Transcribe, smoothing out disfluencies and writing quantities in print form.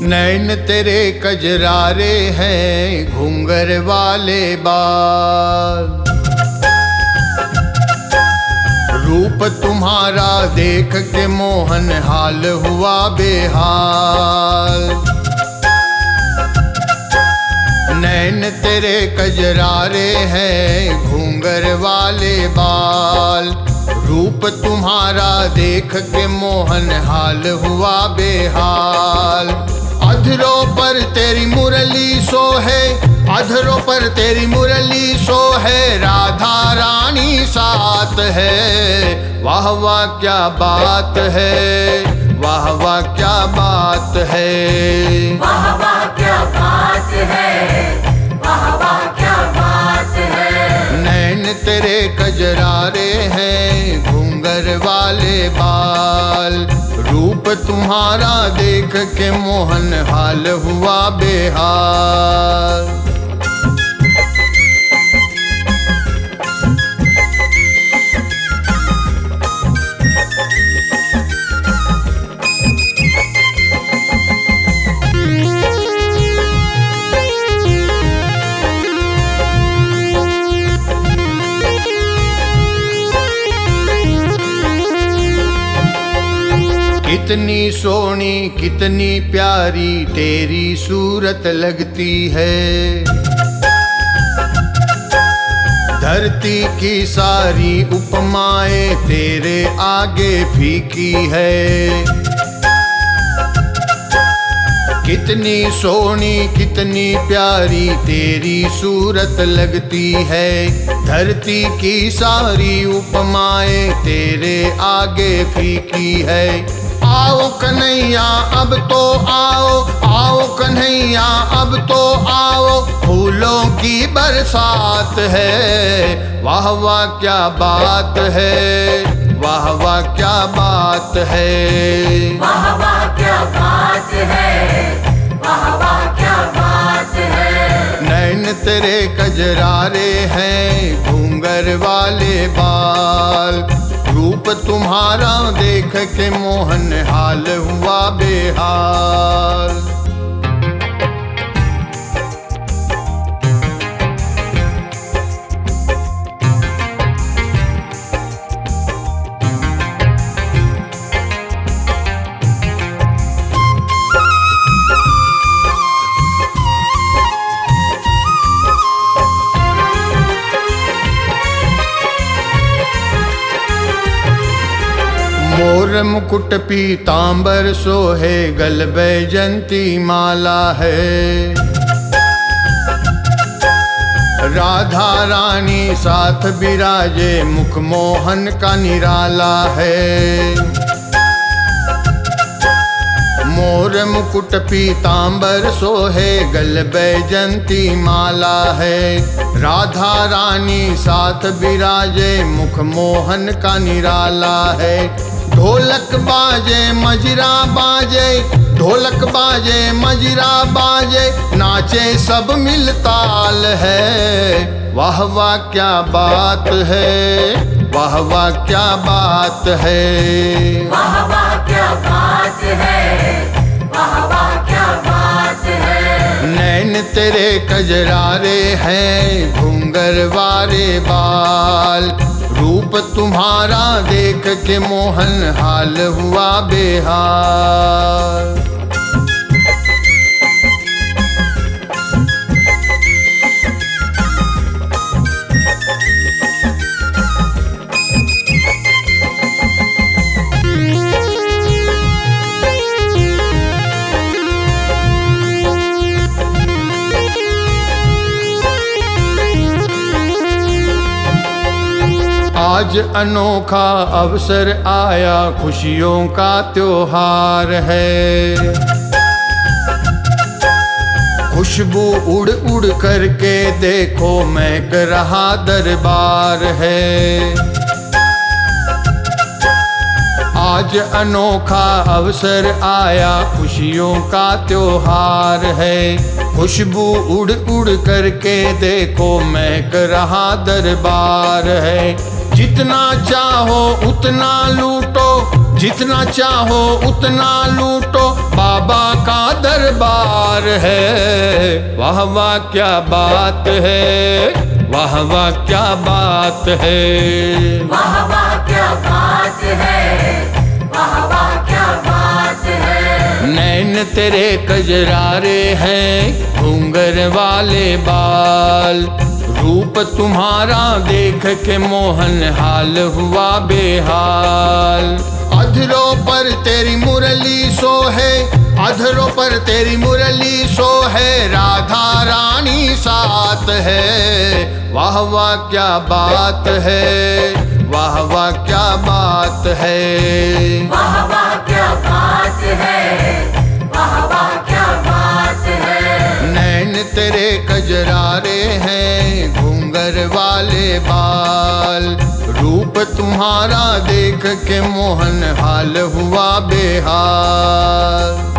नैन तेरे कजरारे हैं घूंगर वाले बाल, रूप तुम्हारा देख के मोहन हाल हुआ बेहाल। नैन तेरे कजरारे हैं घूंगर वाले बाल, रूप तुम्हारा देख के मोहन हाल हुआ बेहाल। अधरों पर तेरी मुरली सो है, अधरों पर तेरी मुरली सो है, राधा रानी साथ है। वाह वाह क्या बात है, वाह वाह क्या बात है, वाह वाह क्या बात है, वाह वाह क्या बात है। नैन तेरे कजरारे हैं घूंगर वाले बाल, रूप तुम्हारा देख के मोहन हाल हुआ बेहाल। कितनी सोनी कितनी प्यारी तेरी सूरत लगती है, धरती की सारी उपमाएं तेरे आगे फीकी है। कितनी सोनी कितनी प्यारी तेरी सूरत लगती है, धरती की सारी उपमाएं तेरे आगे फीकी है। आओ कन्हैया अब तो आओ, आओ कन्हैया अब तो आओ, फूलों की बरसात है। वाह वाह क्या बात है, वाह वाह क्या बात है, वाह वाह क्या बात है, वाह वाह क्या बात है। नैन तेरे कजरारे हैं घूंगर वाले बाल, रूप तुम्हारा देख के मोहन हाल हुआ बेहाल। मोर मुकुट पीतांबर सोहे, गल बैजंती माला है। राधा रानी साथ बिराजे, मुख मोहन का निराला है। मोर मुकुट पीतांबर सोहे, गल बैजंती माला है। राधा रानी साथ बिराजे, मुख मोहन का निराला है। ढोलक बाजे मजिरा बाजे, ढोलक बाजे मजिरा बाजे, नाचे सब मिल ताल है। वाह वाह क्या बात है, वाह वाह क्या बात है, वाह वाह क्या बात है, वाह वाह क्या बात है। नैन तेरे कजरारे हैं घूंगर वाले बाल, रूप तुम्हारा देख के मोहन हाल हुआ बेहाल। आज अनोखा अवसर आया, खुशियों का त्योहार है। खुशबू उड़ उड़ करके देखो महक रहा दरबार है। आज अनोखा अवसर आया, खुशियों का त्योहार है। खुशबू उड़ उड़ करके देखो महक रहा दरबार है। जितना चाहो उतना लूटो, जितना चाहो उतना लूटो, बाबा का दरबार है। वाह वाह क्या बात है, वाह वाह क्या बात है, वाह वाह क्या बात है, वाह वाह क्या बात है। नैन तेरे कजरारे हैं, घूंगर वाले बाल, रूप तुम्हारा देख के मोहन हाल हुआ बेहाल। अधरों पर तेरी मुरली सो है, अधरों पर तेरी मुरली सो है, राधा रानी साथ है। वाह वाह क्या बात है, वाह वाह क्या बात है, वाह वाह क्या बात है, वाह वाह क्या बात है। नैन तेरे कजरारे हैं, घूंगर वाले बाल, रूप तुम्हारा देख के मोहन हाल हुआ बेहाल।